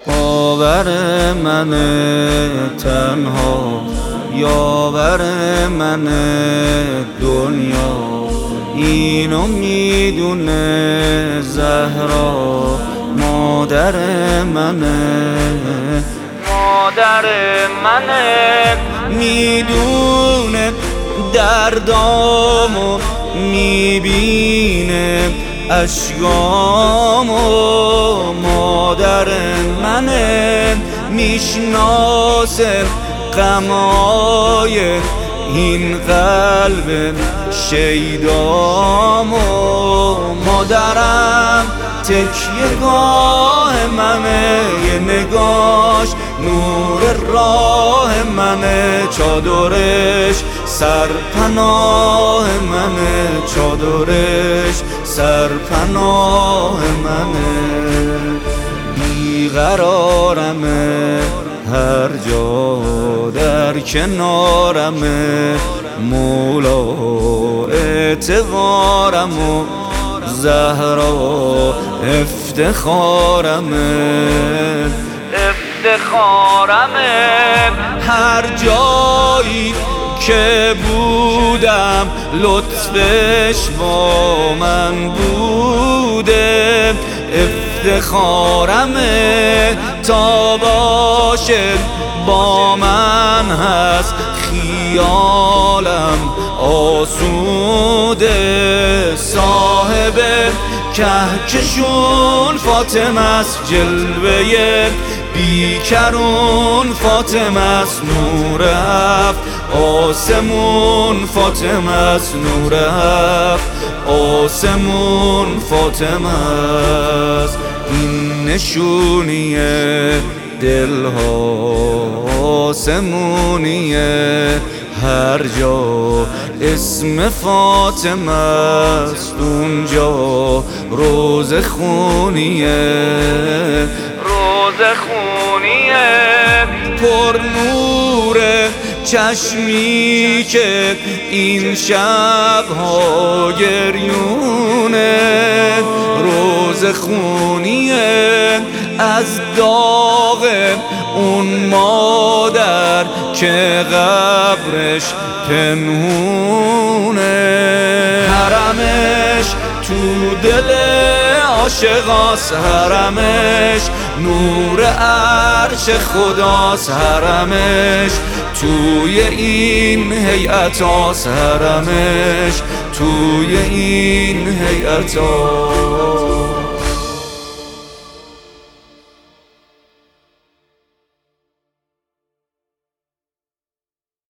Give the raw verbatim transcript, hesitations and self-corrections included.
باور من تنها، یاور من دنیا، اینو میدونه زهرا مادر منه. مادر منه میدونه دردامو، میبینه اشکامو. مادر منه میشناسه غمای این قلب شیدامو. مادرم تکیه گاه منه، یه نگاش نور راه منه. چادرش سرپناه منه، چادرش سرپناه منه. بیقرارمه هر جا در کنارمه، مولا اعتبارم و زهرا افتخارمه. افتخارمه هر جایی که بودم لطفش با من بوده. افتخارمه تا باشه با من هست، خیالم آسوده. صاحب کهکشون فاطمه است، جلوه بیکرون فاطمه است. نور هفت آسمون فاطمه است، نور هفت آسمون فاطمه است. این نشونیه دلها آسمونیه، هر جا اسم فاطمه است اونجا روز خونیه. روز خونیه پر نور چشمی که این شبها گریونه. روز خونیه از داغ اون مادر که قبرش پنهونه. حرمش تو دل عاشقاست، حرمش نور عرش خداست. حرمش توی این هیئتاست، حرمش توی این هیئتاست.